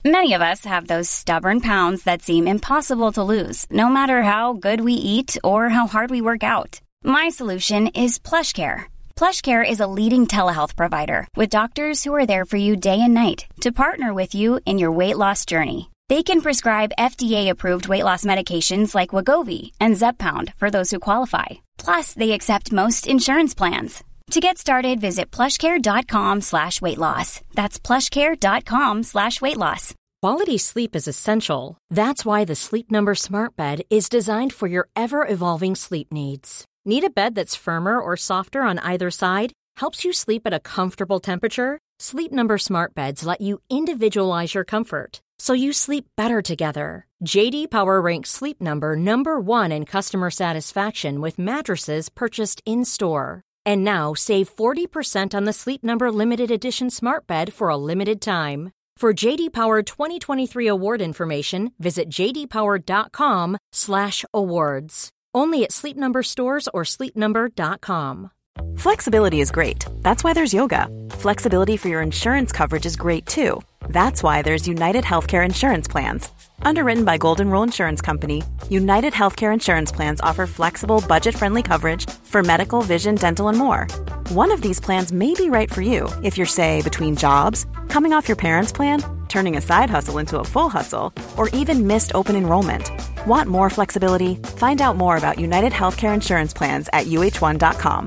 Many of us have those stubborn pounds that seem impossible to lose, no matter how good we eat or how hard we work out. My solution is PlushCare. PlushCare is a leading telehealth provider with doctors who are there for you day and night to partner with you in your weight loss journey. They can prescribe FDA-approved weight loss medications like Wegovy and Zepbound for those who qualify. Plus, they accept most insurance plans. To get started, visit plushcare.com/weightloss. That's plushcare.com/weightloss. Quality sleep is essential. That's why the Sleep Number Smart Bed is designed for your ever-evolving sleep needs. Need a bed that's firmer or softer on either side? Helps you sleep at a comfortable temperature? Sleep Number Smart Beds let you individualize your comfort, so you sleep better together. JD Power ranks Sleep Number #1 in customer satisfaction with mattresses purchased in-store. And now, save 40% on the Sleep Number Limited Edition Smart Bed for a limited time. For JD Power 2023 award information, visit jdpower.com/awards. Only at Sleep Number stores or sleepnumber.com. Flexibility is great. That's why there's yoga. Flexibility for your insurance coverage is great too. That's why there's United Healthcare Insurance Plans. Underwritten by Golden Rule Insurance Company, United Healthcare Insurance Plans offer flexible, budget-friendly coverage for medical, vision, dental, and more. One of these plans may be right for you if you're, say, between jobs, coming off your parents' plan, turning a side hustle into a full hustle, or even missed open enrollment. Want more flexibility? Find out more about United Healthcare Insurance Plans at uh1.com.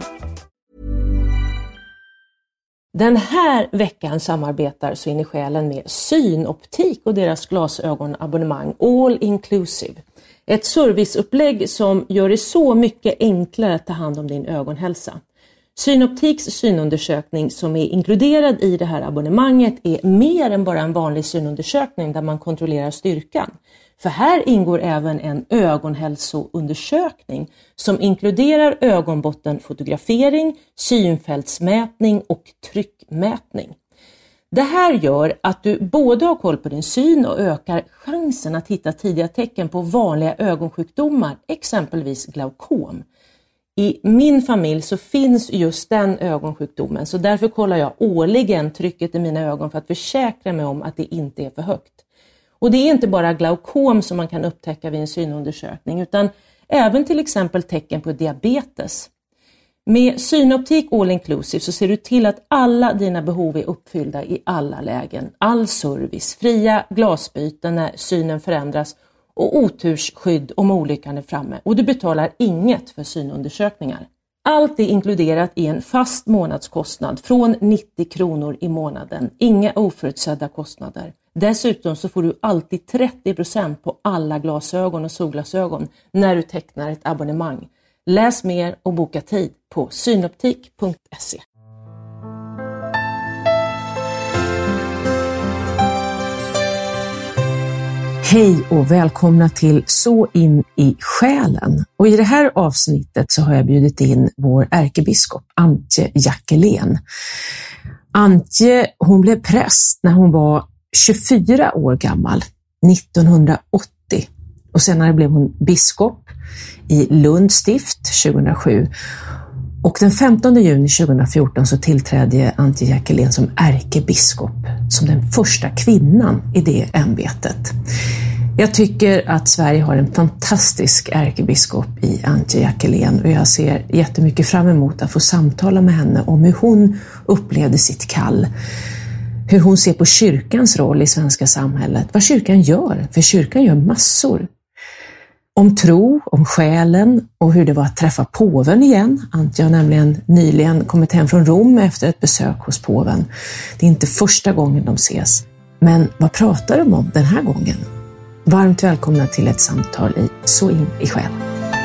Den här veckan samarbetar Så in i själen med Synoptik och deras glasögonabonnemang All Inclusive. Ett serviceupplägg som gör det så mycket enklare att ta hand om din ögonhälsa. Synoptiks synundersökning som är inkluderad i det här abonnemanget är mer än bara en vanlig synundersökning där man kontrollerar styrkan. För här ingår även en ögonhälsoundersökning som inkluderar ögonbottenfotografering, synfältsmätning och tryckmätning. Det här gör att du både har koll på din syn och ökar chansen att hitta tidiga tecken på vanliga ögonsjukdomar, exempelvis glaukom. I min familj så finns just den ögonsjukdomen, så därför kollar jag årligen trycket i mina ögon för att försäkra mig om att det inte är för högt. Och det är inte bara glaukom som man kan upptäcka vid en synundersökning utan även till exempel tecken på diabetes. Med Synoptik All Inclusive så ser du till att alla dina behov är uppfyllda i alla lägen. All service, fria glasbyten när synen förändras och otursskydd om olyckan är framme. Och du betalar inget för synundersökningar. Allt är inkluderat i en fast månadskostnad från 90 kronor i månaden. Inga oförutsedda kostnader. Dessutom så får du alltid 30% på alla glasögon och solglasögon när du tecknar ett abonnemang. Läs mer och boka tid på synoptik.se. Hej och välkomna till Så in i själen. Och i det här avsnittet så har jag bjudit in vår ärkebiskop Antje Jackelén. Antje, hon blev präst när hon var 24 år gammal, 1980. Och senare blev hon biskop i Lund stift 2007. Och den 15 juni 2014 så tillträdde Antje Jackelén som ärkebiskop, som den första kvinnan i det ämbetet. Jag tycker att Sverige har en fantastisk ärkebiskop i Antje Jackelén och jag ser jättemycket fram emot att få samtala med henne om hur hon upplevde sitt kall. Hur hon ser på kyrkans roll i svenska samhället, vad kyrkan gör, för kyrkan gör massor. Om tro, om själen och hur det var att träffa påven igen. Antje har nämligen nyligen kommit hem från Rom efter ett besök hos påven. Det är inte första gången de ses. Men vad pratar de om den här gången? Varmt välkomna till ett samtal i Så in i själen.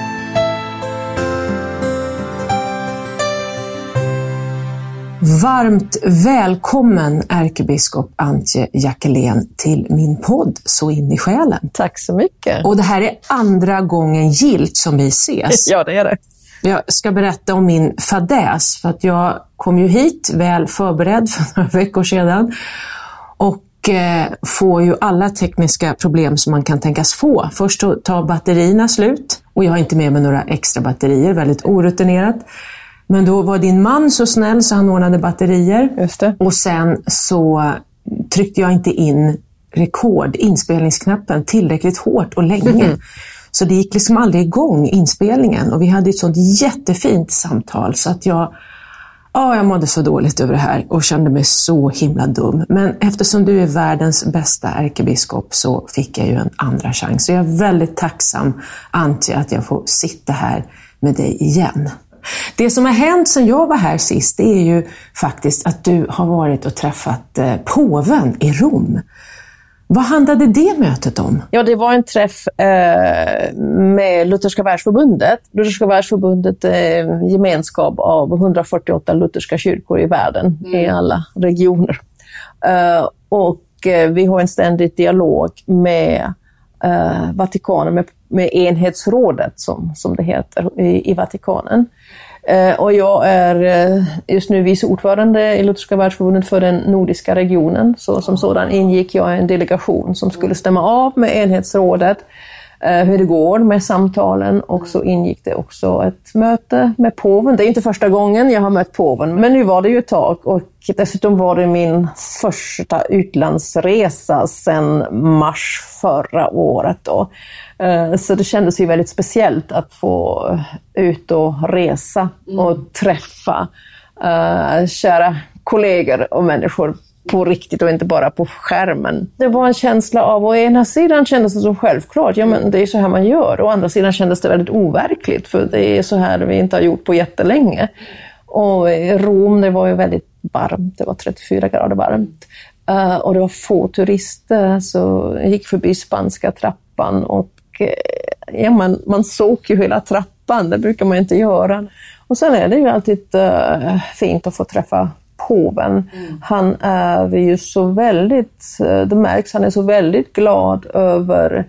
Varmt välkommen ärkebiskop Antje Jackelén till min podd Så in i själen. Tack så mycket. Och det här är andra gången gilt som vi ses. Ja, det är det. Jag ska berätta om min fadäs för att jag kom ju hit väl förberedd för några veckor sedan och får ju alla tekniska problem som man kan tänkas få. Först tar batterierna slut och jag har inte med mig några extra batterier, väldigt orutinerat. Men då var din man så snäll så han ordnade batterier. Just det. Och sen så tryckte jag inte in inspelningsknappen tillräckligt hårt och länge. Så det gick liksom aldrig igång inspelningen, och vi hade ett sånt jättefint samtal så att jag mådde så dåligt över det här och kände mig så himla dum. Men eftersom du är världens bästa ärkebiskop så fick jag ju en andra chans. Så jag är väldigt tacksam, Antje, att jag får sitta här med dig igen. Det som har hänt sedan jag var här sist, det är ju faktiskt att du har varit och träffat påven i Rom. Vad handlade det mötet om? Ja, det var en träff med Lutherska världsförbundet. Lutherska världsförbundet är en gemenskap av 148 lutherska kyrkor i världen, i alla regioner. Och vi har en ständig dialog med Vatikanen, med enhetsrådet som det heter i Vatikanen. Och jag är just nu vice ordförande i Lutherska världsförbundet för den nordiska regionen. Så som sådan ingick jag i en delegation som skulle stämma av med enhetsrådet hur det går med samtalen, och så ingick det också ett möte med påven. Det är inte första gången jag har mött påven, men nu var det ju ett tag, och dessutom var det min första utlandsresa sedan mars förra året då. Så det kändes ju väldigt speciellt att få ut och resa och träffa kära kollegor och människor på riktigt och inte bara på skärmen. Det var en känsla av, å ena sidan kändes det så självklart, ja men det är så här man gör. Å andra sidan kändes det väldigt overkligt, för det är så här vi inte har gjort på jättelänge. Och i Rom, det var ju väldigt varmt, det var 34 grader varmt. Och det var få turister, så jag gick förbi spanska trappan och man såg ju hela trappan, det brukar man inte göra. Och sen är det ju alltid fint att få träffa påven. Han är ju så väldigt, det märks, han är så väldigt glad över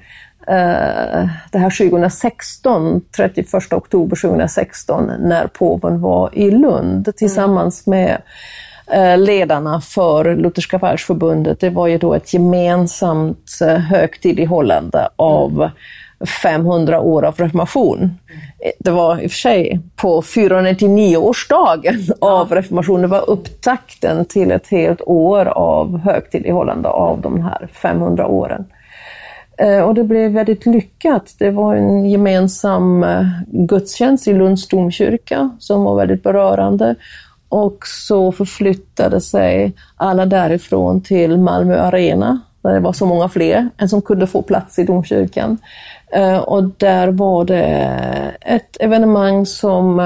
det här 2016, 31 oktober 2016, när påven var i Lund tillsammans med ledarna för Lutherska världsförbundet. Det var ju då ett gemensamt högtidlighållande av 500 år av reformation. Det var i och för sig på 499-årsdagen av reformationen. Det var upptakten till ett helt år av högtidlighållande av de här 500 åren. Och det blev väldigt lyckat. Det var en gemensam gudstjänst i Lunds domkyrka som var väldigt berörande. Och så förflyttade sig alla därifrån till Malmö Arena, där det var så många fler än som kunde få plats i domkyrkan. Och där var det ett evenemang som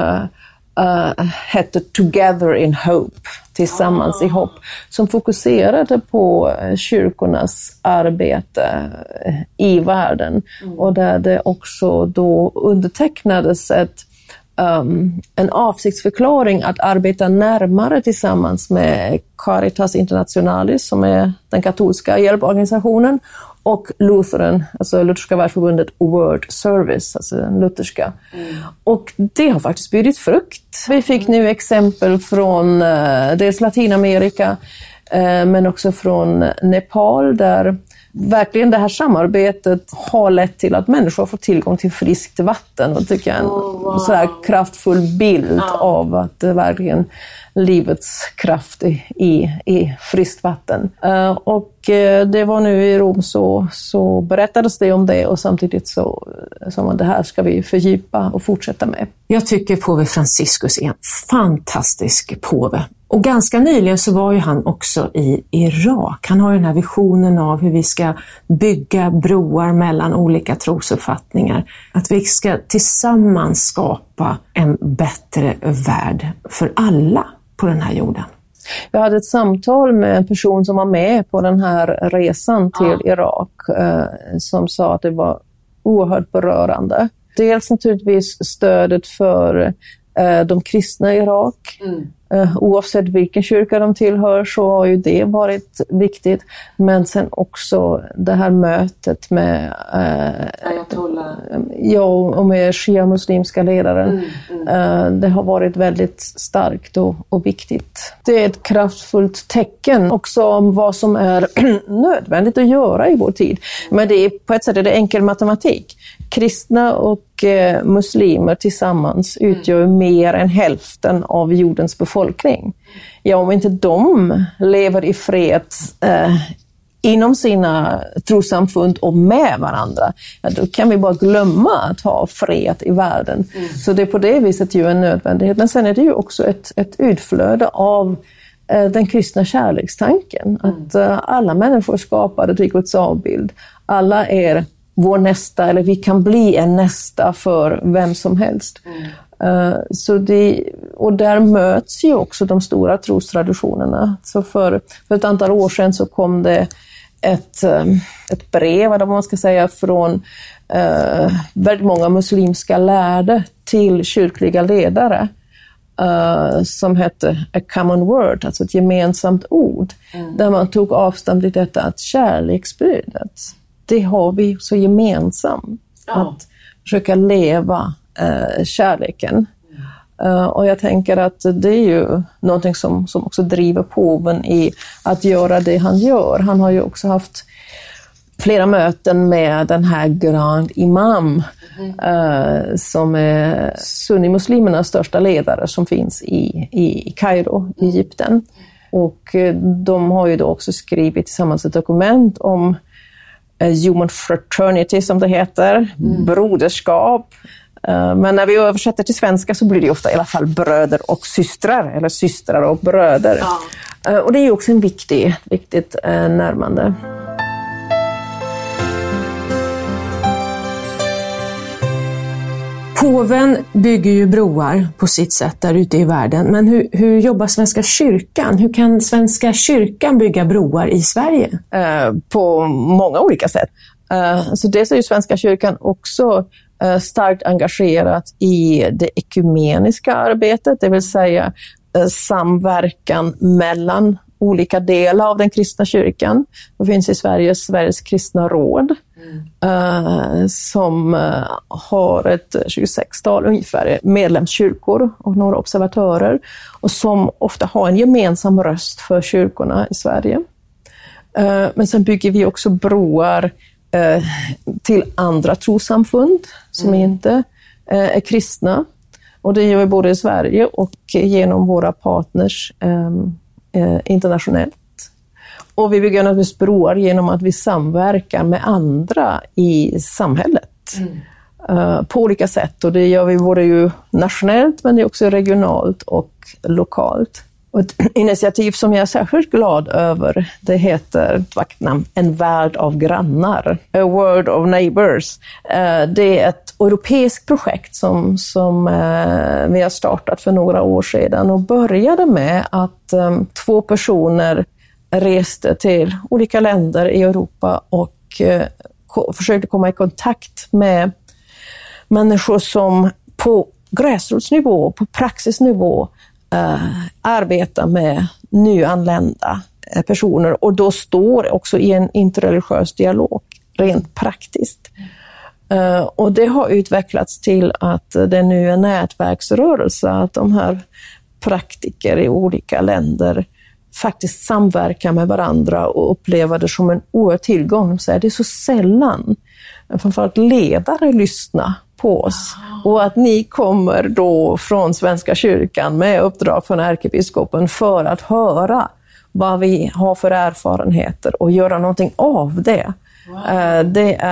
hette Together in Hope, tillsammans i hopp, som fokuserade på kyrkornas arbete i världen. Och där det också då undertecknades en avsiktsförklaring att arbeta närmare tillsammans med Caritas Internationalis, som är den katolska hjälporganisationen, och Lutheran, alltså Lutherska världsförbundet World Service, alltså den lutherska. Och det har faktiskt bjudit frukt. Vi fick nu exempel från dels Latinamerika men också från Nepal, där verkligen det här samarbetet har lett till att människor får tillgång till friskt vatten, och tycker jag en så här kraftfull bild av att det verkligen livets kraft i friskt vatten. Och det var nu i Rom så berättades det om det, och samtidigt så som det här ska vi fördjupa och fortsätta med. Jag tycker påve Franciscus är en fantastisk påve. Och ganska nyligen så var ju han också i Irak. Han har ju den här visionen av hur vi ska bygga broar mellan olika trosuppfattningar. Att vi ska tillsammans skapa en bättre värld för alla på den här jorden. Jag hade ett samtal med en person som var med på den här resan till Irak som sa att det var oerhört berörande. Dels naturligtvis stödet för de kristna i Irak. Oavsett vilken kyrka de tillhör så har ju det varit viktigt. Men sen också det här mötet med och med shia-muslimska ledaren. Det har varit väldigt starkt och viktigt. Det är ett kraftfullt tecken också om vad som är nödvändigt att göra i vår tid. Men det är, på ett sätt är det enkel matematik. Kristna och muslimer tillsammans utgör mer än hälften av jordens befolkning. Ja, om inte de lever i fred inom sina trossamfund och med varandra, då kan vi bara glömma att ha fred i världen. Så det är på det viset ju en nödvändighet. Men sen är det ju också ett utflöde av den kristna kärlekstanken. Att alla människor skapade till Guds avbild. Alla är vår nästa, eller vi kan bli en nästa för vem som helst. Och där möts ju också de stora trostraditionerna. Så för ett antal år sedan så kom det ett brev, eller vad man ska säga, från väldigt många muslimska lärde till kyrkliga ledare som hette A Common Word, alltså ett gemensamt ord, där man tog avstånd i detta att kärleksbudet, det har vi så gemensamt, att försöka leva kärleken. Och jag tänker att det är ju någonting som också driver påven i att göra det han gör. Han har ju också haft flera möten med den här Grand Imam som är sunnimuslimernas största ledare som finns i Kairo, Egypten. Och de har ju då också skrivit tillsammans ett dokument om human fraternity, som det heter, broderskap. Men när vi översätter till svenska så blir det ofta i alla fall bröder och systrar, eller systrar och bröder. Och det är ju också en viktigt närmande. Påven bygger ju broar på sitt sätt där ute i världen. Men hur jobbar Svenska kyrkan? Hur kan Svenska kyrkan bygga broar i Sverige? På många olika sätt. Så dels är ju Svenska kyrkan också starkt engagerat i det ekumeniska arbetet, det vill säga samverkan mellan olika delar av den kristna kyrkan. Det finns i Sverige Sveriges kristna råd som har ett 26-tal ungefär medlemskyrkor och några observatörer, och som ofta har en gemensam röst för kyrkorna i Sverige. Men sen bygger vi också broar till andra trossamfund som inte är kristna. Och det gör vi både i Sverige och genom våra partners internationellt. Och vi bygger naturligtvis broar genom att vi samverkar med andra i samhället på olika sätt. Och det gör vi både ju nationellt, men det är också regionalt och lokalt. Och ett initiativ som jag är särskilt glad över, det heter En värld av grannar, A World of Neighbors. Det är ett europeiskt projekt som vi har startat för några år sedan, och började med att 2 personer reste till olika länder i Europa och försökte komma i kontakt med människor som på gräsrotsnivå, på praxisnivå, arbeta med nyanlända personer, och då står också i en interreligiös dialog rent praktiskt. Och det har utvecklats till att det nu är en nätverksrörelse, att de här praktiker i olika länder faktiskt samverkar med varandra och upplever det som en oerhörd tillgång. Så det är så sällan framförallt ledare lyssnar på oss. Och att ni kommer då från Svenska kyrkan med uppdrag från ärkebiskopen för att höra vad vi har för erfarenheter och göra någonting av det. Wow.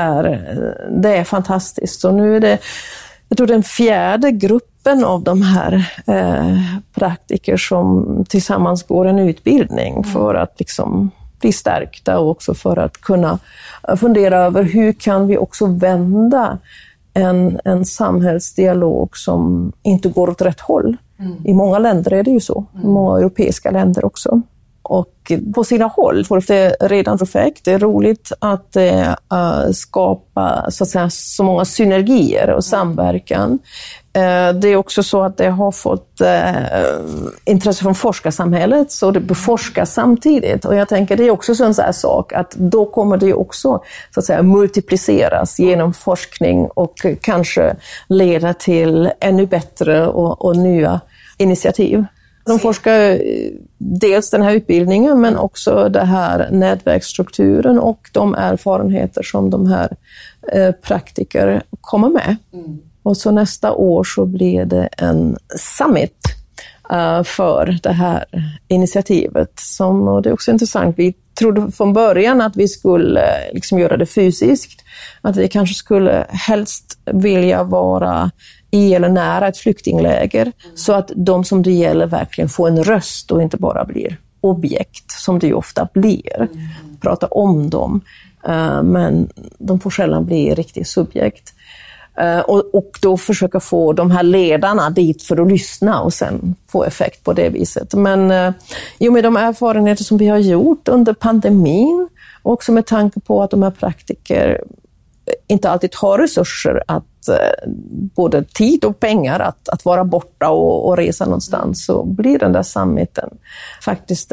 Det är fantastiskt. Så nu är det, jag tror, den 4:e gruppen av de här praktiker som tillsammans går en utbildning för att liksom bli stärkta, och också för att kunna fundera över hur kan vi också vända en samhällsdialog som inte går åt rätt håll. I många länder är det ju så, i många europeiska länder också. Och på sina håll får det redan effekt. Det är roligt att skapa så att säga, så många synergier och samverkan. Det är också så att det har fått intresse från forskarsamhället, så det beforskas samtidigt. Och jag tänker det är också en sån här sak att då kommer det också så att säga multipliceras genom forskning och kanske leda till ännu bättre och nya initiativ. De forskar dels den här utbildningen, men också det här nätverksstrukturen och de erfarenheter som de här praktiker kommer med. Och så nästa år så blir det en summit för det här initiativet. Och det är också intressant, vi trodde från början att vi skulle liksom göra det fysiskt, att vi kanske skulle helst vilja vara i eller nära ett flyktingläger, så att de som det gäller verkligen får en röst och inte bara blir objekt, som det ju ofta blir. Prata om dem, men de får själva bli riktigt subjekt. Och då försöka få de här ledarna dit för att lyssna och sen få effekt på det viset. Men med de erfarenheter som vi har gjort under pandemin, och också med tanke på att de här praktiker inte alltid har resurser att både tid och pengar att vara borta och resa någonstans, så blir den där summiten faktiskt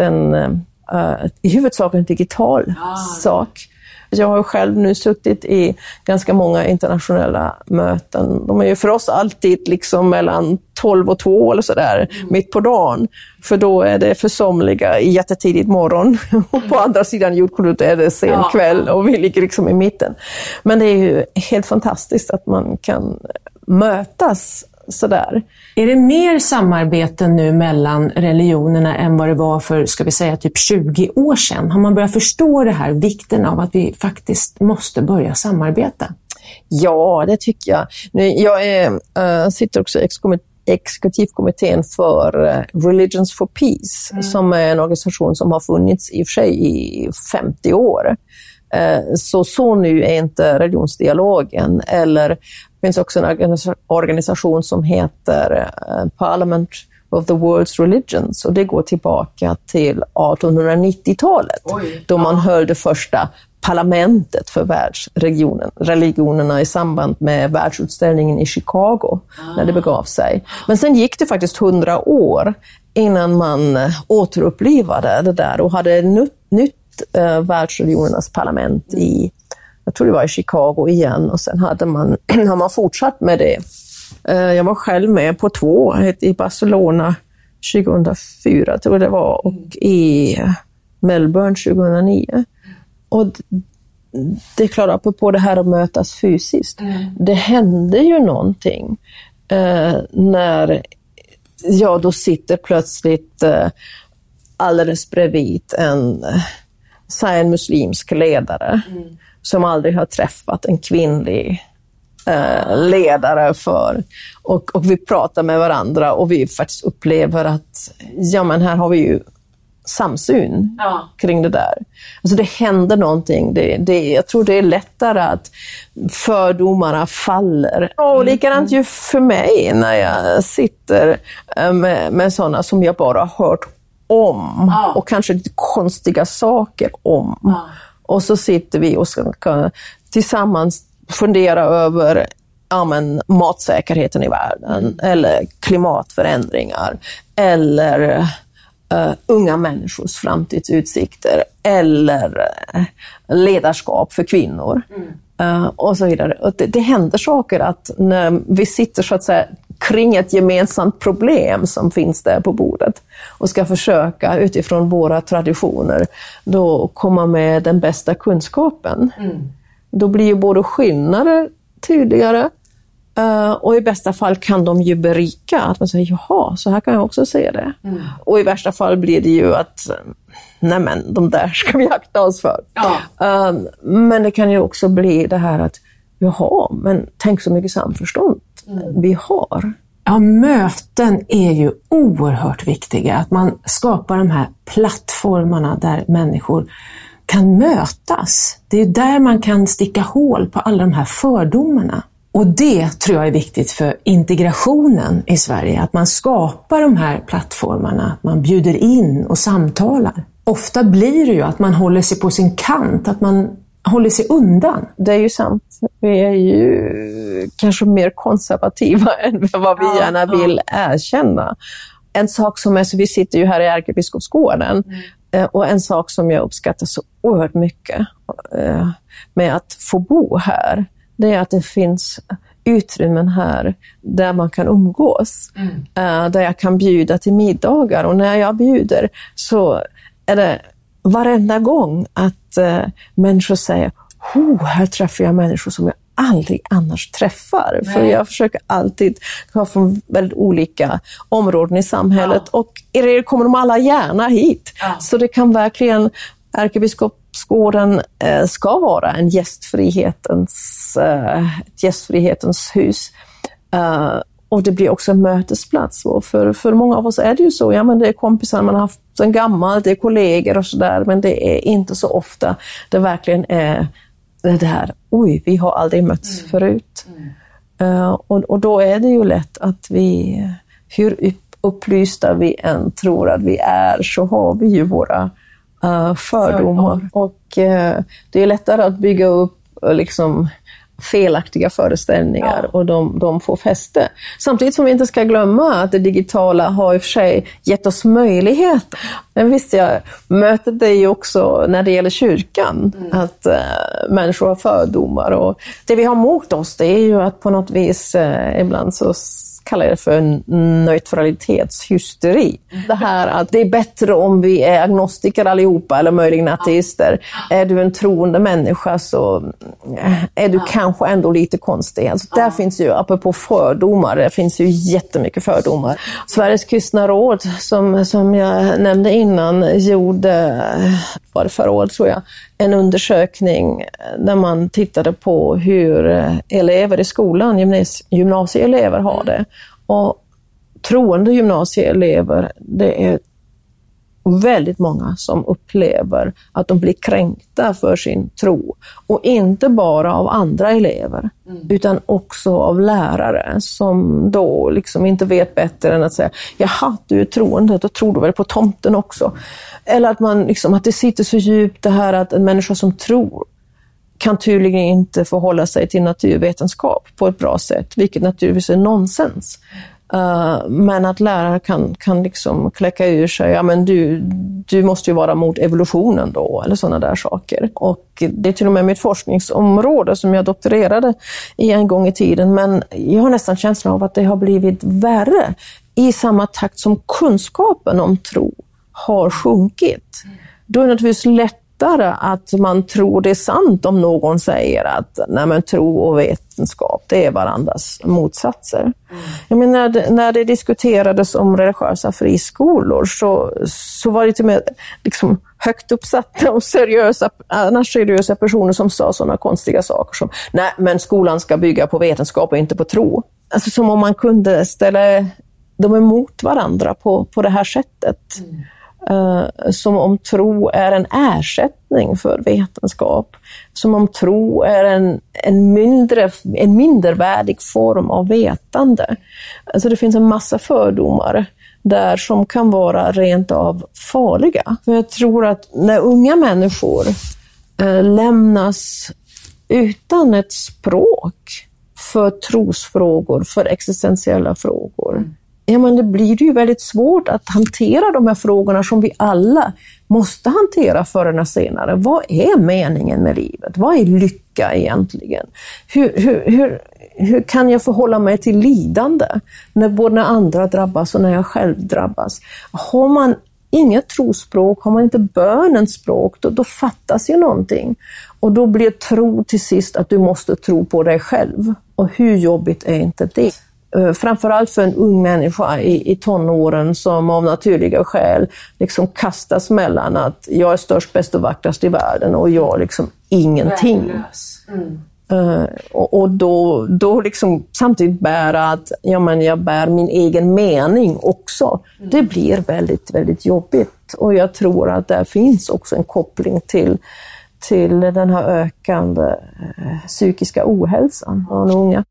i huvudsak en digital sak. Jag har själv nu suttit i ganska många internationella möten. De är ju för oss alltid liksom mellan 12 och 2 eller sådär, mitt på dagen. För då är det för somliga i jättetidigt morgon och på andra sidan jordklotet är det sen kväll och vi ligger liksom i mitten. Men det är ju helt fantastiskt att man kan mötas sådär. Är det mer samarbete nu mellan religionerna än vad det var för, ska vi säga, typ 20 år sedan? Har man börjat förstå det här, vikten av att vi faktiskt måste börja samarbeta? Ja, det tycker jag. Jag sitter också i exekutivkommittén för Religions for Peace, som är en organisation som har funnits i och för sig i 50 år. Så nu är inte religionsdialogen, eller det finns också en organisation som heter Parliament of the World's Religions, och det går tillbaka till 1890-talet då man höll det första parlamentet för världsreligionerna i samband med världsutställningen i Chicago när det begav sig. Men sen gick det faktiskt 100 år innan man återupplivade det där och hade nytt världsreligionernas parlament i, jag tror det var i Chicago igen, och sen har man fortsatt med det. Jag var själv med på 2, i Barcelona 2004 tror jag det var, och i Melbourne 2009. Och det är klart, apropå det här att mötas fysiskt, det hände ju någonting när då sitter plötsligt alldeles bredvid en muslimsk ledare som aldrig har träffat en kvinnlig ledare för. Och vi pratar med varandra och vi faktiskt upplever att men här har vi ju samsyn kring det där. Alltså det händer någonting. Jag tror det är lättare att fördomarna faller. Och likadant ju för mig när jag sitter med sådana som jag bara har hört om och kanske lite konstiga saker om. Och så sitter vi och ska tillsammans fundera över matsäkerheten i världen, eller klimatförändringar, eller unga människors framtidsutsikter, eller ledarskap för kvinnor och så vidare. Och det händer saker att när vi sitter så att säga kring ett gemensamt problem som finns där på bordet och ska försöka utifrån våra traditioner då komma med den bästa kunskapen. Då blir ju både skillnader tydligare och i bästa fall kan de ju berika. Att man säger, jaha, så här kan jag också se det. Och i värsta fall blir det ju att de där ska vi akta oss för. Men det kan ju också bli det här att jaha, men tänk så mycket samförstånd vi har. Ja, möten är ju oerhört viktiga. Att man skapar de här plattformarna där människor kan mötas. Det är där man kan sticka hål på alla de här fördomarna. Och det tror jag är viktigt för integrationen i Sverige. Att man skapar de här plattformarna, att man bjuder in och samtalar. Ofta blir det ju att man håller sig på sin kant, att man håller sig undan. Det är ju sant. Vi är ju kanske mer konservativa än vad vi gärna vill erkänna. En sak som är, så vi sitter ju här i Ärkebiskopsgården, och en sak som jag uppskattar så oerhört mycket med att få bo här, det är att det finns utrymmen här där man kan umgås. Där jag kan bjuda till middagar, och när jag bjuder så är det varenda gång att människor säger, här träffar jag människor som jag aldrig annars träffar. Nej. För jag försöker alltid ha från väldigt olika områden i samhället. Ja. Och i regel kommer de alla gärna hit. Ja. Så det kan verkligen, Ärkebiskopsgården ska vara en gästfrihetens hus. Och det blir också en mötesplats. Och för många av oss är det ju så. Ja, men det är kompisar man har haft sen gammalt, det är kollegor och sådär. Men det är inte så ofta det verkligen är det här, oj, vi har aldrig mötts förut. Och då är det ju lätt att vi, hur upplysta vi än tror att vi är, så har vi ju våra fördomar. Och det är lättare att bygga upp liksom felaktiga föreställningar och de får fäste. Samtidigt som vi inte ska glömma att det digitala har i och för sig gett oss möjlighet. Men visst, jag möter det ju också när det gäller kyrkan, att människor har fördomar. Och det vi har mot oss, det är ju att på något vis ibland så kallar jag det för en neutralitetshysteri. Det här att det är bättre om vi är agnostiker allihopa eller möjligen ateister. Är du en troende människa så är du kanske ändå lite konstig. Alltså där finns ju, apropå fördomar, det finns ju jättemycket fördomar. Sveriges kristna råd, som jag nämnde innan, gjorde, var det förra året tror jag, en undersökning där man tittade på hur elever i skolan, gymnasieelever har det. Och troende gymnasieelever, det är väldigt många som upplever att de blir kränkta för sin tro. Och inte bara av andra elever, utan också av lärare som då liksom inte vet bättre än att säga, jaha, du är troende, då tror du väl på tomten också. Eller att man liksom, att det sitter så djupt det här att en människa som tror kan tydligen inte förhålla sig till naturvetenskap på ett bra sätt, vilket naturligtvis är nonsens. Men att lärare kan liksom kläcka ur sig, ja men du måste ju vara mot evolutionen då, eller sådana där saker. Och det är till och med mitt forskningsområde som jag doktorerade i en gång i tiden, men jag har nästan känslan av att det har blivit värre i samma takt som kunskapen om tro har sjunkit. Då är det naturligtvis lättare att man tror det är sant om någon säger att nej, men tro och vetenskap, det är varandras motsatser. Jag menar, när det diskuterades om religiösa friskolor så var det till och med liksom högt uppsatta och seriösa personer som sa sådana konstiga saker som nej, men skolan ska bygga på vetenskap och inte på tro. Alltså som om man kunde ställa dem emot varandra på det här sättet. Som om tro är en ersättning för vetenskap. Som om tro är en mindervärdig form av vetande. Alltså det finns en massa fördomar där som kan vara rent av farliga. För jag tror att när unga människor lämnas utan ett språk för trosfrågor, för existentiella frågor, ja, men det blir ju väldigt svårt att hantera de här frågorna som vi alla måste hantera förr eller senare. Vad är meningen med livet? Vad är lycka egentligen? Hur kan jag förhålla mig till lidande både när andra drabbas och när jag själv drabbas? Har man inget trospråk, har man inte bönens språk, då fattas ju någonting. Och då blir tro till sist att du måste tro på dig själv. Och hur jobbigt är inte det? Framförallt för en ung människa i tonåren som av naturliga skäl liksom kastas mellan att jag är störst, bäst och vackrast i världen och jag liksom ingenting. Och då liksom samtidigt bära att jag bär min egen mening också. Det blir väldigt, väldigt jobbigt. Och jag tror att där finns också en koppling till den här ökande psykiska ohälsan av unga.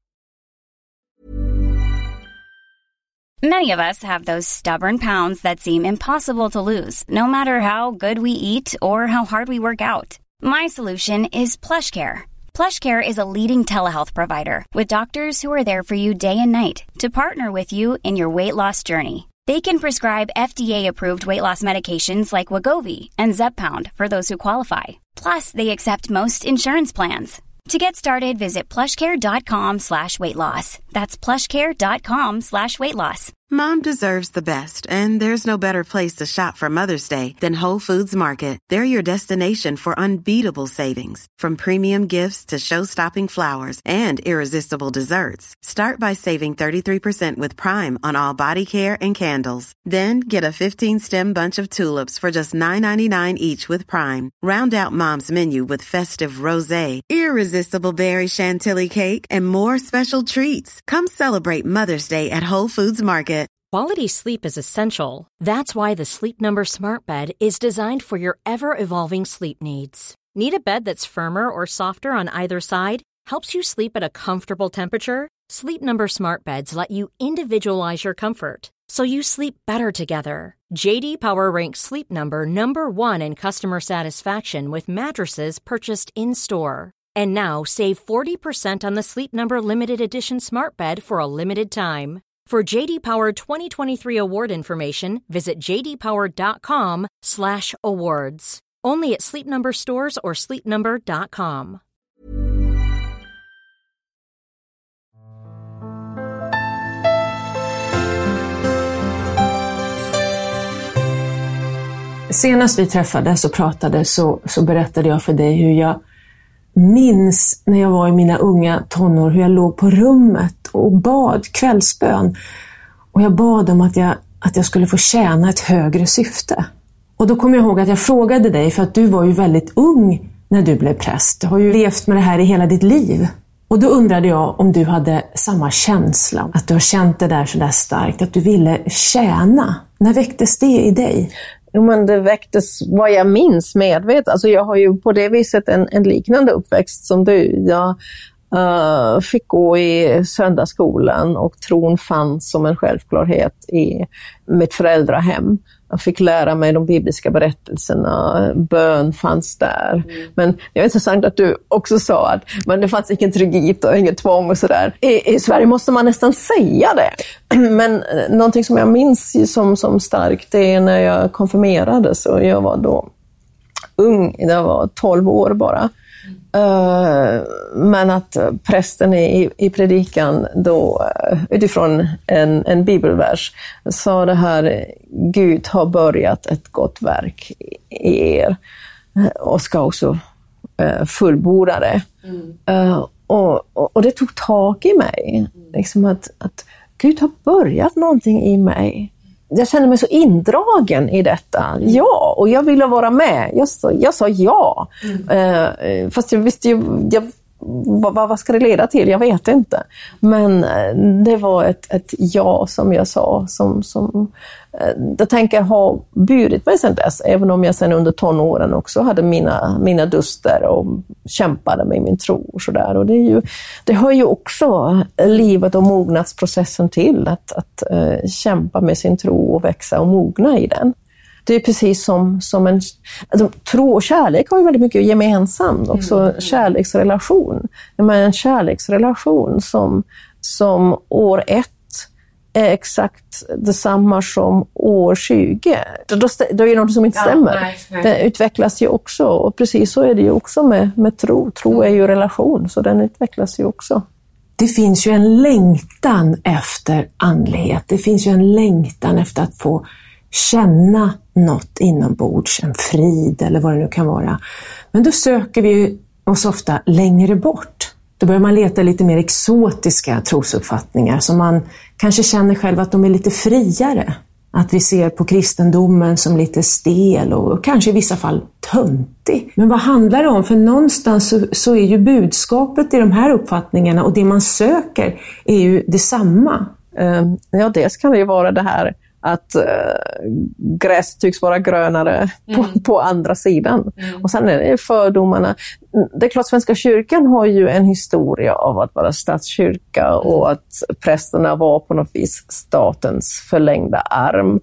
Many of us have those stubborn pounds that seem impossible to lose, no matter how good we eat or how hard we work out. My solution is PlushCare. PlushCare is a leading telehealth provider with doctors who are there for you day and night to partner with you in your weight loss journey. They can prescribe FDA-approved weight loss medications like Wegovy and Zepbound for those who qualify. Plus, they accept most insurance plans. To get started, visit plushcare.com/weightloss. That's plushcare.com/weightloss. Mom deserves the best, and there's no better place to shop for Mother's Day than Whole Foods Market. They're your destination for unbeatable savings, from premium gifts to show-stopping flowers and irresistible desserts. Start by saving 33% with Prime on all body care and candles. Then get a 15-stem bunch of tulips for just $9.99 each with Prime. Round out Mom's menu with festive rosé, irresistible berry chantilly cake, and more special treats. Come celebrate Mother's Day at Whole Foods Market. Quality sleep is essential. That's why the Sleep Number Smart Bed is designed for your ever-evolving sleep needs. Need a bed that's firmer or softer on either side? Helps you sleep at a comfortable temperature? Sleep Number Smart Beds let you individualize your comfort, so you sleep better together. J.D. Power ranks Sleep Number #1 in customer satisfaction with mattresses purchased in-store. And now, save 40% on the Sleep Number Limited Edition Smart Bed for a limited time. For J.D. Power 2023 award information, visit jdpower.com/awards. Only at Sleep Number stores or sleepnumber.com. Senast vi träffades och pratade så berättade jag för dig hur jag minns när jag var i mina unga tonår, hur jag låg på rummet och bad kvällsbön. Och jag bad om att jag skulle få tjäna ett högre syfte. Och då kom jag ihåg att jag frågade dig, för att du var ju väldigt ung när du blev präst. Du har ju levt med det här i hela ditt liv. Och då undrade jag om du hade samma känsla, att du har känt det där så där starkt, att du ville tjäna. När väcktes det i dig? Jo, men det väcktes vad jag minns medvetet. Alltså jag har ju på det viset en liknande uppväxt som du. Jag fick gå i söndagsskolan och tron fanns som en självklarhet i mitt föräldrahem. Jag fick lära mig de bibliska berättelserna, bön fanns där. Men det är intressant att du också sa att men det fanns ingen trygghet och inget tvång och sådär. I Sverige måste man nästan säga det. Men någonting som jag minns som starkt, det är när jag konfirmerades, och jag var då ung, jag var 12 år bara. Men att prästen i predikan då utifrån en bibelvers sa det här: Gud har börjat ett gott verk i er och ska också fullborda det. Och det tog tag i mig, liksom att Gud har börjat någonting i mig. Jag kände mig så indragen i detta. Ja, och jag ville vara med. Jag sa ja. Fast jag visste ju vad ska det leda till? Jag vet inte. Men det var ett ja som jag sa. Som jag tänker ha burit mig sedan dess. Även om jag sen under tonåren också hade mina duster och kämpade med min tro. Och så där. Och det hör ju också livet och mognadsprocessen till. Att kämpa med sin tro och växa och mogna i den. Det är precis som en... Alltså, tro och kärlek har ju väldigt mycket gemensamt. Också kärleksrelation. Men en kärleksrelation som år 1 är exakt detsamma som år 20. Då är det något som inte stämmer. Nej. Det utvecklas ju också. Och precis så är det ju också med tro. Tro är ju relation, så den utvecklas ju också. Det finns ju en längtan efter andlighet. Det finns ju en längtan efter att få känna något inombords, en frid eller vad det nu kan vara. Men då söker vi oss ofta längre bort. Då börjar man leta lite mer exotiska trosuppfattningar som man kanske känner själv att de är lite friare. Att vi ser på kristendomen som lite stel och kanske i vissa fall töntig. Men vad handlar det om? För någonstans så är ju budskapet i de här uppfattningarna och det man söker är ju detsamma. Ja, dels kan det ju vara det här att gräs tycks vara grönare på andra sidan. Och sen är det fördomarna. Det är klart, Svenska kyrkan har ju en historia av att vara statskyrka och att prästerna var på något vis statens förlängda arm.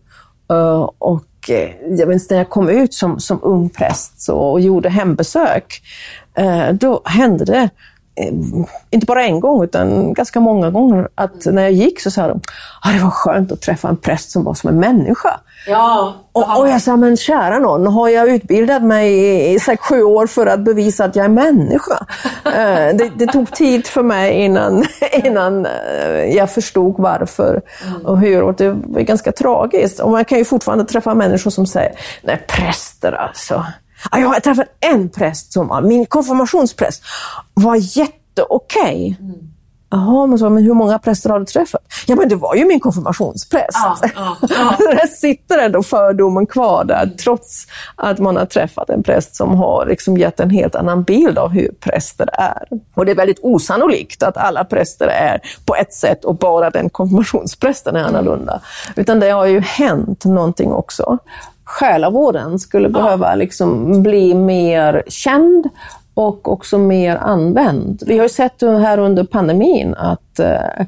Och jag minns när jag kom ut som ung präst och gjorde hembesök, då hände det inte bara en gång utan ganska många gånger, att när jag gick så sa de, det var skönt att träffa en präst som var som en människa. Ja. Och jag sa, men kära någon, har jag utbildat mig i 6-7 år för att bevisa att jag är människa? Det tog tid för mig innan jag förstod varför och hur, och det var ganska tragiskt. Och man kan ju fortfarande träffa människor som säger, nej, präster alltså. Jag har träffat en präst, min konfirmationspräst var jätteokej. Jaha, men hur många präster har du träffat? Ja, men det var ju min konfirmationspräst. Det sitter ändå fördomen kvar där, trots att man har träffat en präst som har liksom gett en helt annan bild av hur präster är. Och det är väldigt osannolikt att alla präster är på ett sätt och bara den konfirmationsprästen är annorlunda. Utan det har ju hänt någonting också. Själavården skulle behöva liksom bli mer känd och också mer använd. Vi har ju sett här under pandemin att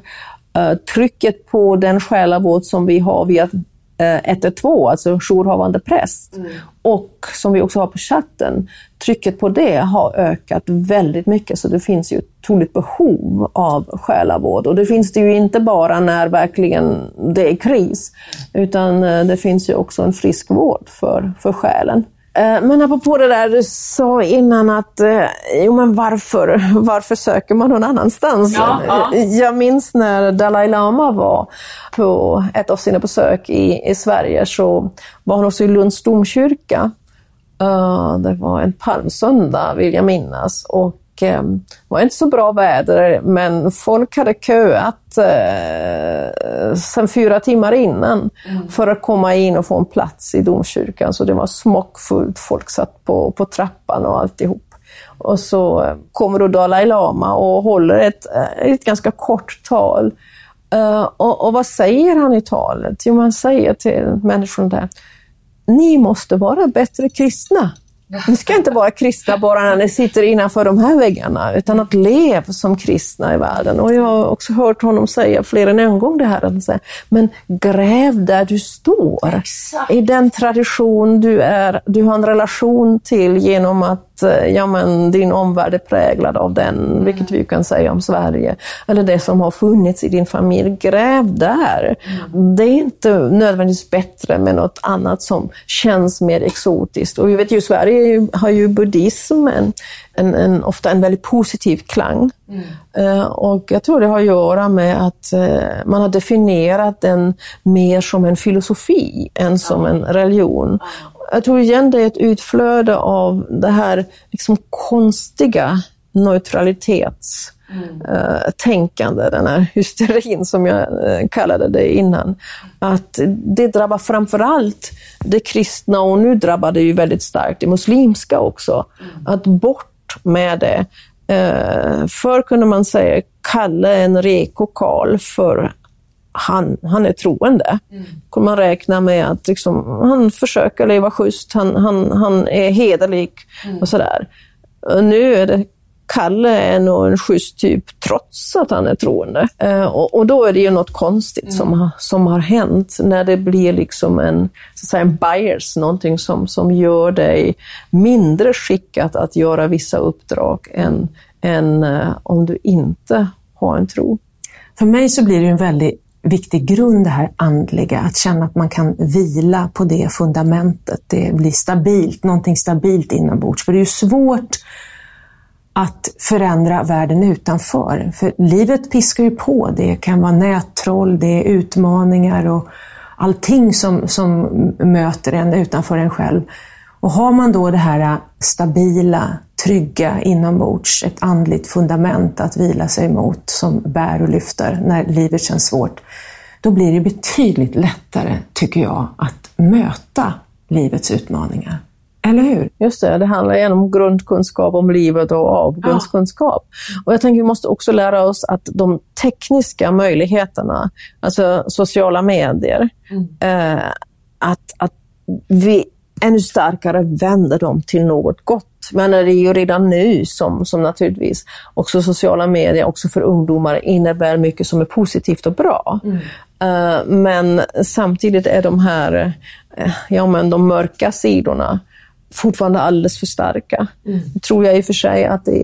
trycket på den själavård som vi har via 112, alltså jourhavande präst, och som vi också har på chatten, trycket på det har ökat väldigt mycket, så det finns ju ett tydligt behov av själavård. Och det finns det ju inte bara när verkligen det är kris, utan det finns ju också en friskvård för själen. Men apropå det där du sa innan att men varför söker man någon annanstans? Ja. Jag minns när Dalai Lama var på ett av sina besök i Sverige, så var han också i Lunds domkyrka. Det var en palmsöndag, vill jag minnas, och det var inte så bra väder, men folk hade köat sedan 4 timmar innan för att komma in och få en plats i domkyrkan. Så det var smockfullt, folk satt på trappan och alltihop. Och så kommer då Dalai Lama och håller ett ganska kort tal. Och vad säger han i talet? Jo, man säger till människorna där, ni måste vara bättre kristna. Ni ska inte vara kristna bara när ni sitter innanför de här väggarna, utan att leva som kristna i världen. Och jag har också hört honom säga fler än en gång det här, att säga, men gräv där du står. Exakt. I den tradition du har en relation till, genom att din omvärld är präglad av den, vilket vi kan säga om Sverige, eller det som har funnits i din familj. Gräv där. Det är inte nödvändigtvis bättre med något annat som känns mer exotiskt. Och vi vet ju, Sverige har ju buddhism ofta en väldigt positiv klang. Och jag tror det har att göra med att man har definierat den mer som en filosofi än som en religion. Jag tror igen det är ett utflöde av det här liksom konstiga neutralitetstänkande, den här hysterin som jag kallade det innan. Att det drabbar framförallt det kristna, och nu drabbar det ju väldigt starkt det muslimska också. Att bort med det. Förr kunde man säga, kalla en reko Karl för han är troende. Kunde man räkna med att liksom, han försöker leva schysst, han är hederlig och sådär. Och nu är det Kalle är nog en schysst typ trots att han är troende. Och då är det ju något konstigt som har hänt, när det blir liksom en bias, någonting som gör dig mindre skickat att göra vissa uppdrag än om du inte har en tro. För mig så blir det en väldigt viktig grund, det här andliga, att känna att man kan vila på det fundamentet. Det blir stabilt, någonting stabilt inombords. För det är ju svårt att förändra världen utanför. För livet piskar ju på. Det kan vara nättroll, det är utmaningar och allting som möter en utanför en själv. Och har man då det här stabila, trygga inombords, ett andligt fundament att vila sig mot som bär och lyfter när livet känns svårt, då blir det betydligt lättare, tycker jag, att möta livets utmaningar. Eller hur? Just det handlar igen om grundkunskap om livet och avgrundskunskap. Och jag tänker vi måste också lära oss att de tekniska möjligheterna, alltså sociala medier, att vi ännu starkare vänder dem till något gott. Men det är ju redan nu som naturligtvis också sociala medier, också för ungdomar, innebär mycket som är positivt och bra. Men samtidigt är de här de mörka sidorna fortfarande alldeles för starka. Tror jag i och för sig att det är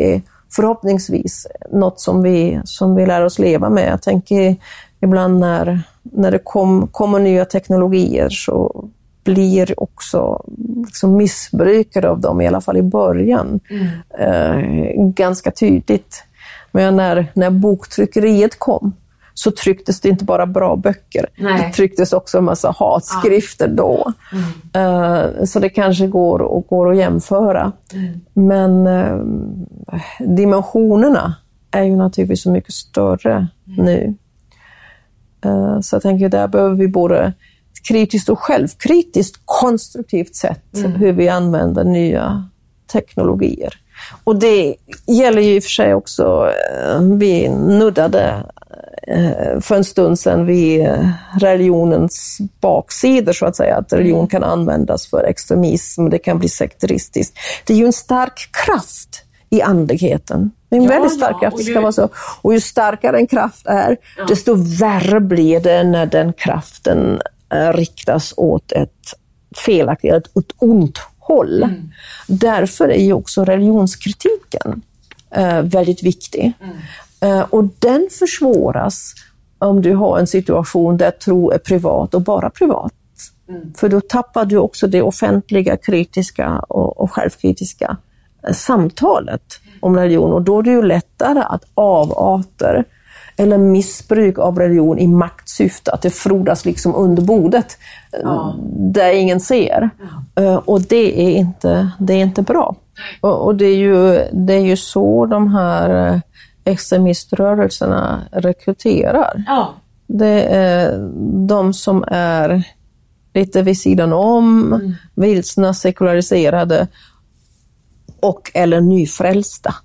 förhoppningsvis något som vi lär oss leva med. Jag tänker ibland när det kommer nya teknologier så blir också liksom missbrukare av dem, i alla fall i början, ganska tydligt. Men när boktryckeriet kom så trycktes det inte bara bra böcker. Nej. Det trycktes också en massa hatskrifter då. Så det kanske går att jämföra. Men dimensionerna är ju naturligtvis så mycket större nu. Så jag tänker där behöver vi både kritiskt och självkritiskt konstruktivt sätt hur vi använder nya teknologier. Och det gäller ju i och för sig också, vi nuddade för en stund sedan vid religionens baksidor så att säga, att religion kan användas för extremism, det kan bli sekteristiskt. Det är ju en stark kraft i andligheten. Det är en väldigt stark kraft, det ska vara så. Och ju starkare en kraft är, desto värre blir det när den kraften riktas åt ett felaktigt, ett ont håll. Därför är ju också religionskritiken väldigt viktig. Och den försvåras om du har en situation där tro är privat och bara privat. För då tappar du också det offentliga, kritiska och självkritiska samtalet om religion. Och då är det ju lättare att avarter eller missbruk av religion i maktsyfte, att det frodas liksom under bordet där ingen ser. Och det är inte bra. Och det är ju så de här extremiströrelserna rekryterar. Det är de som är lite vid sidan om, vilsna, sekulariserade och eller nyfrälsta.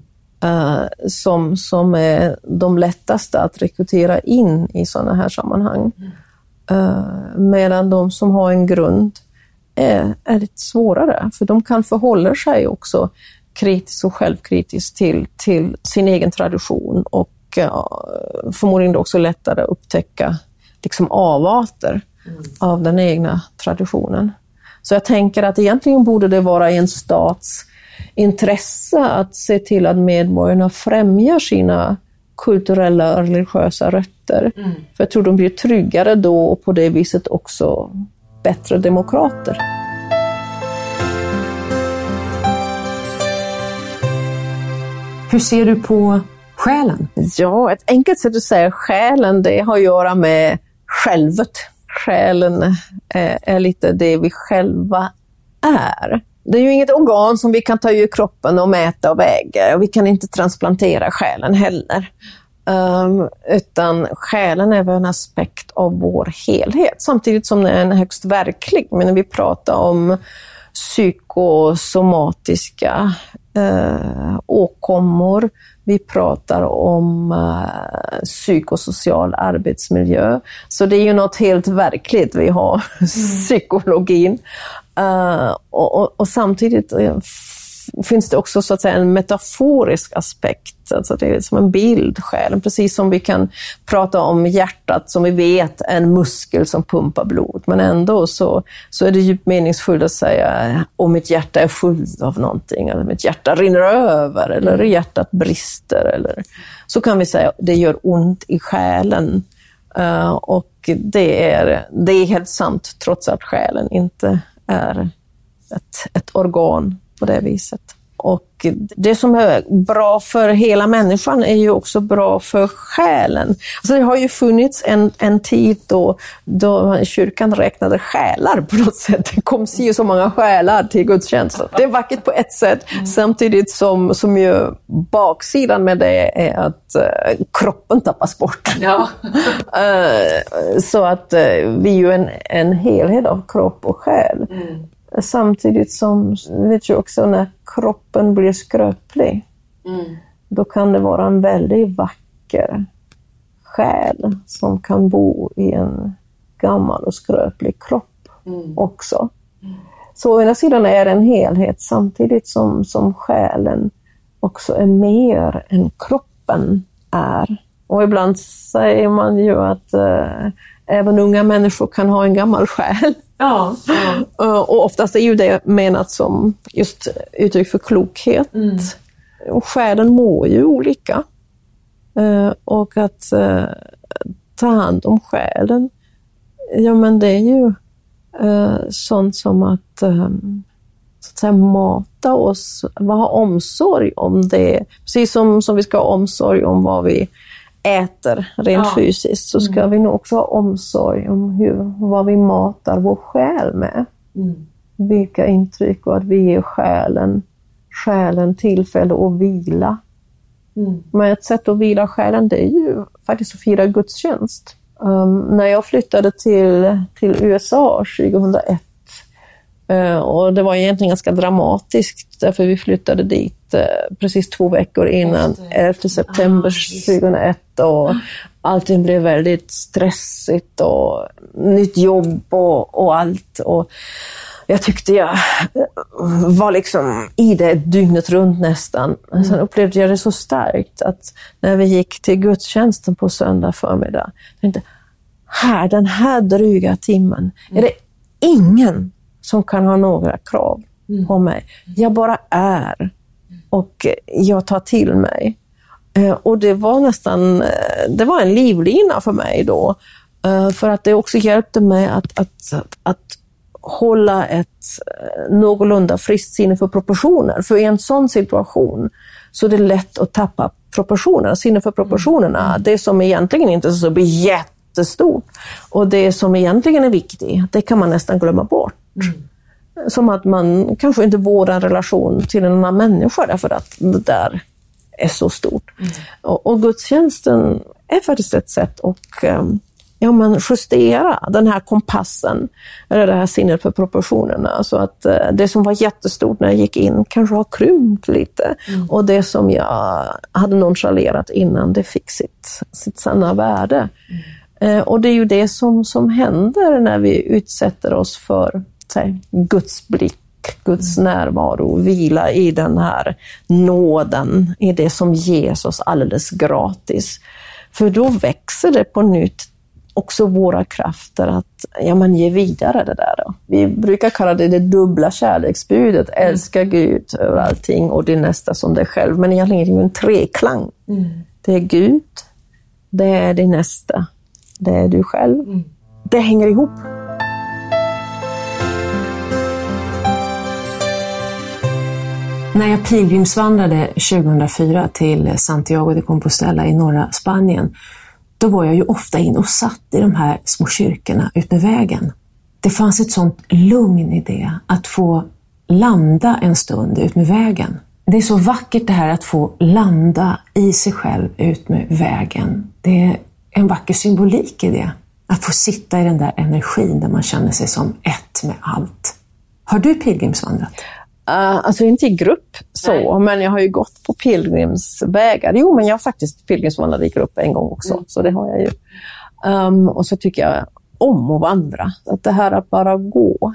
Som är de lättaste att rekrytera in i sådana här sammanhang. Medan de som har en grund är lite svårare, för de kan förhålla sig också kritiskt och självkritiskt till sin egen tradition och förmodligen också lättare upptäcka liksom avarter av den egna traditionen. Så jag tänker att egentligen borde det vara en stats intresse att se till att medborgarna främjar sina kulturella och religiösa rötter. För jag tror de blir tryggare då och på det viset också bättre demokrater. Hur ser du på själen? Ja, ett enkelt sätt att säga själen, det har att göra med självet. Själen är lite det vi själva är. Det är ju inget organ som vi kan ta ur kroppen och mäta och väga. Och vi kan inte transplantera själen heller. Utan själen är en aspekt av vår helhet. Samtidigt som den är högst verklig. Men när vi pratar om psykosomatiska åkommor. Vi pratar om psykosocial arbetsmiljö. Så det är ju något helt verkligt vi har, psykologin. Och samtidigt finns det också så att säga en metaforisk aspekt. Alltså det är som en bild, själen. Precis som vi kan prata om hjärtat som vi vet är en muskel som pumpar blod. Men ändå så är det djupt meningsfullt att säga om mitt hjärta är fullt av någonting. Eller mitt hjärta rinner över. Eller hjärtat brister. Eller, så kan vi säga att det gör ont i själen. Och det är helt sant trots att själen inte är ett organ på det viset. Och det som är bra för hela människan är ju också bra för själen. Alltså det har ju funnits en tid då kyrkan räknade själar på något sätt. Det kom så många själar till gudstjänsten. Det är vackert på ett sätt, samtidigt som ju baksidan med det är att kroppen tappas bort. Ja. Så att vi är ju en helhet av kropp och själ. Samtidigt som, vet jag också, när kroppen blir skröplig, då kan det vara en väldigt vacker själ som kan bo i en gammal och skröplig kropp också. Så å ena sidan är det en helhet, samtidigt som själen också är mer än kroppen är. Och ibland säger man ju att även unga människor kan ha en gammal själ. Ja. Och oftast är ju det menat som just uttryck för klokhet. själen mår ju olika. Och att ta hand om själen, ja men det är ju sånt som att, så att säga, mata oss, ha omsorg om det. Precis som vi ska ha omsorg om vad vi äter rent fysiskt, så ska vi nog också ha omsorg om vad vi matar vår själ med. Vilka intryck, och att vi ger själen tillfälle att vila. Men ett sätt att vila själen, det är ju faktiskt att fira gudstjänst. När jag flyttade till USA 2001, och det var egentligen ganska dramatiskt, därför vi flyttade dit precis 2 veckor innan 11 september 2001, och allting blev väldigt stressigt och nytt jobb och allt, och jag tyckte jag var liksom i det dygnet runt nästan. Sen upplevde jag det så starkt att när vi gick till gudstjänsten på söndag förmiddag, jag tänkte, den här dryga timmen är det ingen som kan ha några krav på mig. Jag bara är, och jag tar till mig. Och det var en livlina för mig då, för att det också hjälpte mig att hålla ett någorlunda friskt sinne för proportioner. För i en sån situation så är det lätt att tappa proportionerna, sinne för proportionerna. Det som egentligen inte så blir jättestort, och det som egentligen är viktigt, det kan man nästan glömma bort. Som att man kanske inte vårdar en relation till en annan människa därför att det där är så stort. Och gudstjänsten är faktiskt ett sätt att justera den här kompassen, eller det här sinnet för proportionerna, så att det som var jättestort när jag gick in kanske har krympt lite, och det som jag hade nonchalerat innan, det fick sitt sanna värde. Och det är ju det som händer när vi utsätter oss för Guds blick, Guds närvaro, vila i den här nåden, i det som ges oss alldeles gratis. För då växer det på nytt också våra krafter att ge vidare det där då. Vi brukar kalla det dubbla kärleksbudet, älska Gud över allting och det nästa som dig själv, men egentligen är det en treklang. Det är Gud, det är det nästa, det är du själv. Det hänger ihop. När jag pilgrimsvandrade 2004 till Santiago de Compostela i norra Spanien, då var jag ju ofta in och satt i de här små kyrkorna ut med vägen. Det fanns ett sånt lugn i det, att få landa en stund ut med vägen. Det är så vackert det här att få landa i sig själv ut med vägen. Det är en vacker symbolik i det. Att få sitta i den där energin där man känner sig som ett med allt. Har du pilgrimsvandrat? Alltså inte i grupp så, men jag har ju gått på pilgrimsvägar. Jo, men jag har faktiskt pilgrimsvandrat i grupp en gång också, så det har jag ju. Och så tycker jag om att vandra. Att det här att bara gå,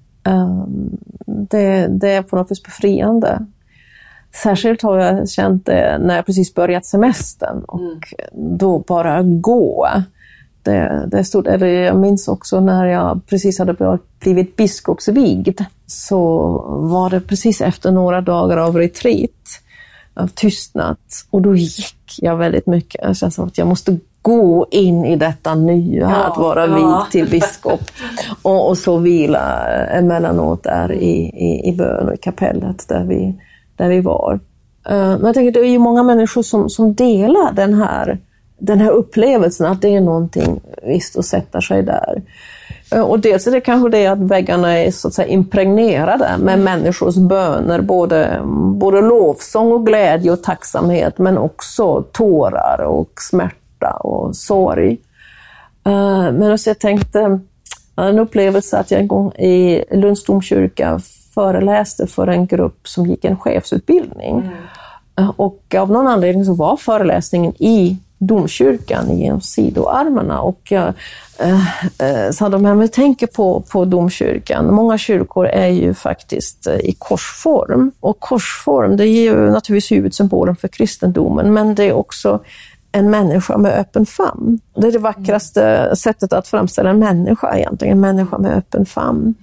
det är på något vis befriande. Särskilt har jag känt det när jag precis börjat semestern, och då bara gå. Det stod, eller jag minns också när jag precis hade blivit biskopsvigd, så var det precis efter några dagar av retreat, av tystnad, och då gick jag väldigt mycket. Jag kände att jag måste gå in i detta nya, att vara vigd till biskop, och så vila emellanåt där i bön och i kapellet där vi var. Men jag tänker, det är ju många människor som delar den här upplevelsen att det är någonting visst att sätta sig där. Och dels är det kanske det att väggarna är så att säga impregnerade med människors böner, både lovsång och glädje och tacksamhet, men också tårar och smärta och sorg. Men också jag tänkte, en upplevelse att jag en gång i Lunds domkyrka föreläste för en grupp som gick en chefsutbildning. Och av någon anledning så var föreläsningen i domkyrkan i sidoarmarna, och jag sa de här, tänker på domkyrkan. Många kyrkor är ju faktiskt i korsform, och korsform, det är ju naturligtvis huvudsymbolen för kristendomen, men det är också en människa med öppen famn. Det är det vackraste sättet att framställa en människa egentligen, en människa med öppen famn.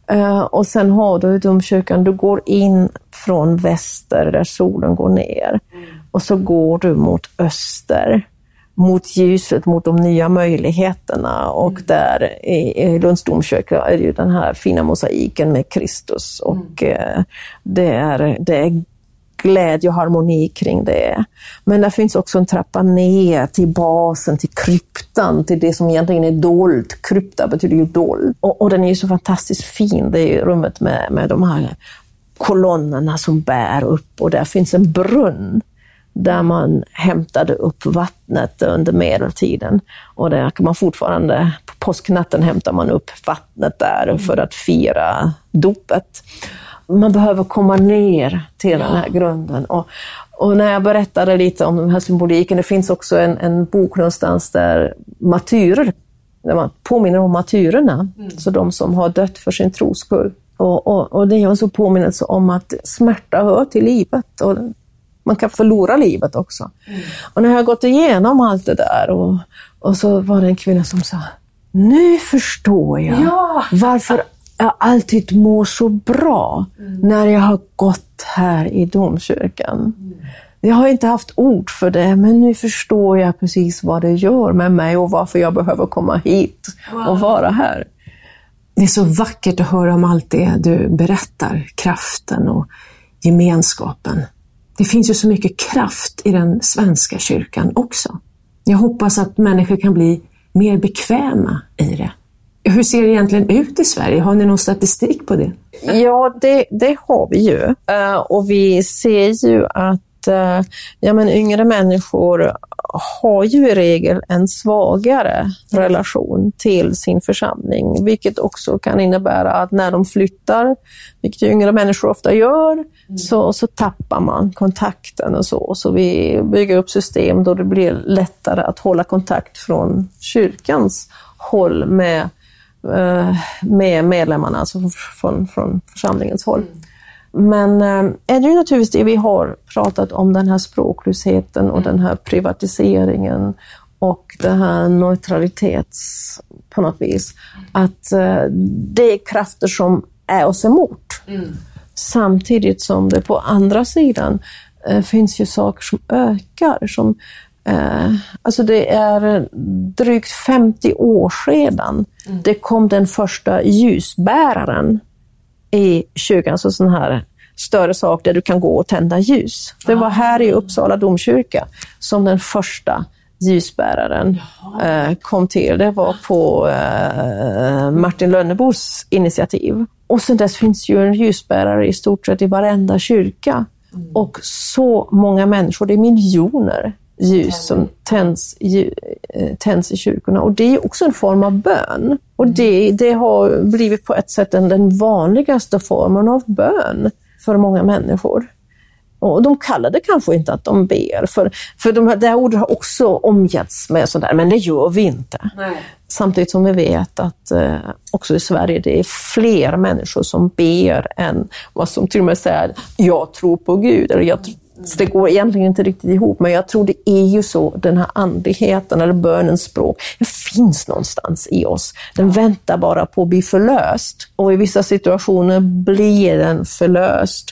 Och sen har du domkyrkan, du går in från väster där solen går ner. Och så går du mot öster, mot ljuset, mot de nya möjligheterna. Och där i Lunds domkyrka är det ju den här fina mosaiken med Kristus. Och det är glädje och harmoni kring det. Men det finns också en trappa ner till basen, till kryptan, till det som egentligen är dolt. Krypta betyder ju dold. Och den är ju så fantastiskt fin, det är ju rummet med de här kolonnerna som bär upp. Och där finns en brunn där man hämtade upp vattnet under medeltiden. Och där kan man fortfarande, på påsknatten hämtar man upp vattnet där för att fira dopet. Man behöver komma ner till den här grunden. Och när jag berättade lite om den här symboliken, det finns också en bok någonstans där man påminner om martyrerna. Så de som har dött för sin tros skull. Och det är en så påminnelse om att smärta hör till livet. Och man kan förlora livet också. Och när jag har gått igenom allt det där och så var det en kvinna som sa, nu förstår jag varför jag alltid mår så bra när jag har gått här i domkyrkan. Jag har inte haft ord för det, men nu förstår jag precis vad det gör med mig och varför jag behöver komma hit och vara här. Det är så vackert att höra om allt det du berättar, kraften och gemenskapen. Det finns ju så mycket kraft i den svenska kyrkan också. Jag hoppas att människor kan bli mer bekväma i det. Hur ser det egentligen ut i Sverige? Har ni någon statistik på det? Ja, det har vi ju. Och vi ser ju att yngre människor har ju i regel en svagare relation till sin församling. Vilket också kan innebära att när de flyttar, vilket yngre människor ofta gör, så tappar man kontakten och så. Så vi bygger upp system då det blir lättare att hålla kontakt från kyrkans håll med medlemmarna, alltså från församlingens håll. Men är det ju naturligtvis det vi har pratat om, den här språklösheten och den här privatiseringen och den här neutralitets på något vis. Att det är krafter som är oss emot. Samtidigt som det på andra sidan finns ju saker som ökar. Alltså det är drygt 50 år sedan det kom den första ljusbäraren i kyrkan, så sån här större sak där du kan gå och tända ljus. Det var här i Uppsala domkyrka som den första ljusbäraren kom till. Det var på Martin Lönnebos initiativ. Och sen dess finns ju en ljusbärare i stort sett i varenda kyrka. Och så många människor, det är miljoner ljus som tänds i kyrkorna. Och det är också en form av bön. Och det har blivit på ett sätt den vanligaste formen av bön för många människor. Och de kallar det kanske inte att de ber. För det här ordet har också omgetts med sådär, men det gör vi inte. Nej. Samtidigt som vi vet att också i Sverige det är fler människor som ber än vad som till och med säger jag tror på Gud. Eller så det går egentligen inte riktigt ihop, men jag tror det är ju så, den här andligheten eller bönens språk, det finns någonstans i oss. Den väntar bara på att bli förlöst. Och i vissa situationer blir den förlöst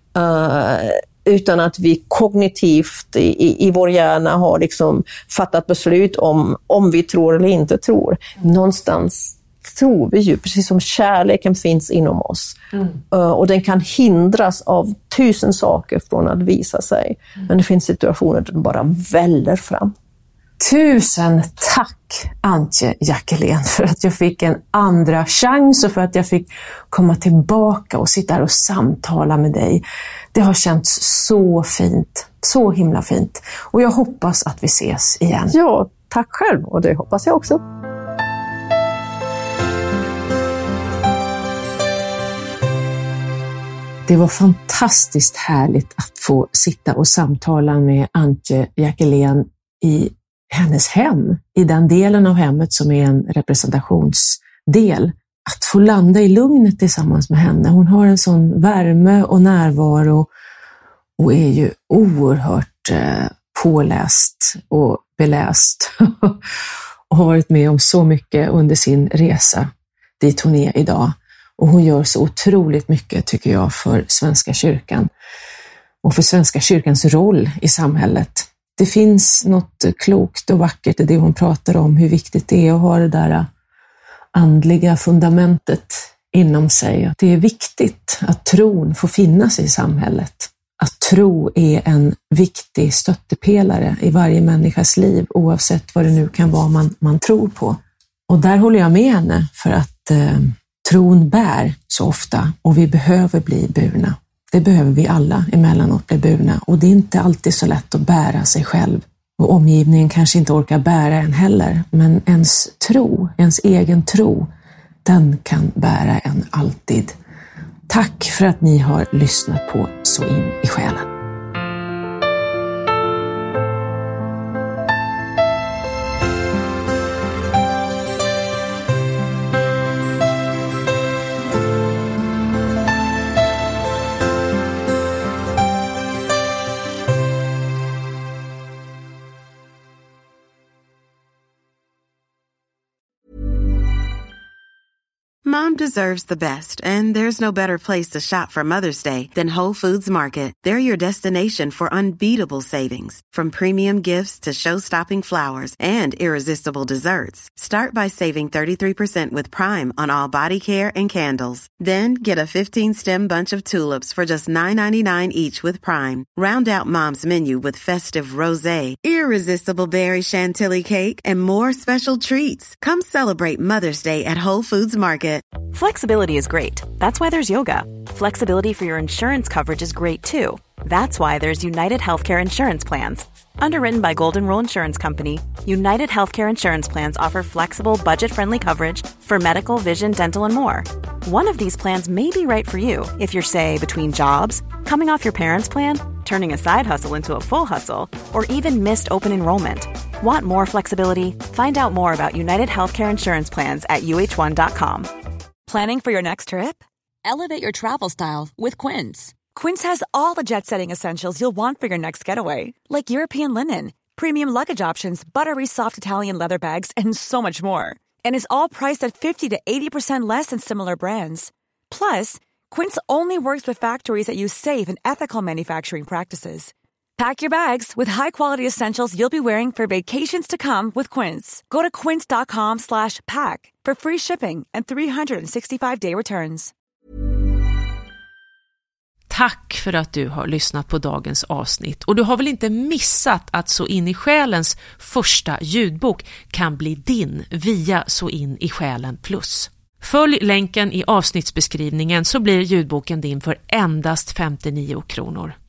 utan att vi kognitivt i vår hjärna har liksom fattat beslut om vi tror eller inte tror. Någonstans tror vi ju, precis som kärleken finns inom oss. Och den kan hindras av 1000 saker från att visa sig. Men det finns situationer där den bara väller fram. Tusen tack Antje Jackelén för att jag fick en andra chans och för att jag fick komma tillbaka och sitta här och samtala med dig. Det har känts så fint, så himla fint. Och jag hoppas att vi ses igen. Ja, tack själv, och det hoppas jag också. Det var fantastiskt härligt att få sitta och samtala med Antje Jackelén i hennes hem, i den delen av hemmet som är en representationsdel. Att få landa i lugnet tillsammans med henne. Hon har en sån värme och närvaro och är ju oerhört påläst och beläst och har varit med om så mycket under sin resa dit hon är idag. Och hon gör så otroligt mycket, tycker jag, för Svenska kyrkan och för Svenska kyrkans roll i samhället. Det finns något klokt och vackert i det hon pratar om, hur viktigt det är att ha det där andliga fundamentet inom sig. Det är viktigt att tron får finnas i samhället. Att tro är en viktig stöttepelare i varje människas liv, oavsett vad det nu kan vara man tror på. Och där håller jag med henne, för att tron bär så ofta och vi behöver bli burna. Det behöver vi alla emellanåt bli burna, och det är inte alltid så lätt att bära sig själv. Och omgivningen kanske inte orkar bära en heller, men ens tro, ens egen tro, den kan bära en alltid. Tack för att ni har lyssnat på Så in i själen. Mom deserves the best, and there's no better place to shop for Mother's Day than Whole Foods Market. They're your destination for unbeatable savings, from premium gifts to show-stopping flowers and irresistible desserts. Start by saving 33% with Prime on all body care and candles. Then get a 15-stem bunch of tulips for just $9.99 each with Prime. Round out Mom's menu with festive rosé, irresistible berry chantilly cake, and more special treats. Come celebrate Mother's Day at Whole Foods Market. Flexibility is great. That's why there's yoga. Flexibility for your insurance coverage is great too. That's why there's United Healthcare Insurance Plans. Underwritten by Golden Rule Insurance Company, United Healthcare Insurance Plans offer flexible, budget-friendly coverage for medical, vision, dental, and more. One of these plans may be right for you if you're, say, between jobs, coming off your parents' plan, turning a side hustle into a full hustle, or even missed open enrollment. Want more flexibility? Find out more about United Healthcare Insurance Plans at uh1.com. Planning for your next trip? Elevate your travel style with Quince. Quince has all the jet-setting essentials you'll want for your next getaway, like European linen, premium luggage options, buttery soft Italian leather bags, and so much more. And is all priced at 50 to 80% less than similar brands. Plus, Quince only works with factories that use safe and ethical manufacturing practices. Pack your bags with high-quality essentials you'll be wearing for vacations to come with Quince. Go to quince.com/pack for free shipping and 365-day returns. Tack för att du har lyssnat på dagens avsnitt. Och du har väl inte missat att Så in i själens första ljudbok kan bli din via Så in i själen plus. Följ länken i avsnittsbeskrivningen så blir ljudboken din för endast 59 kronor.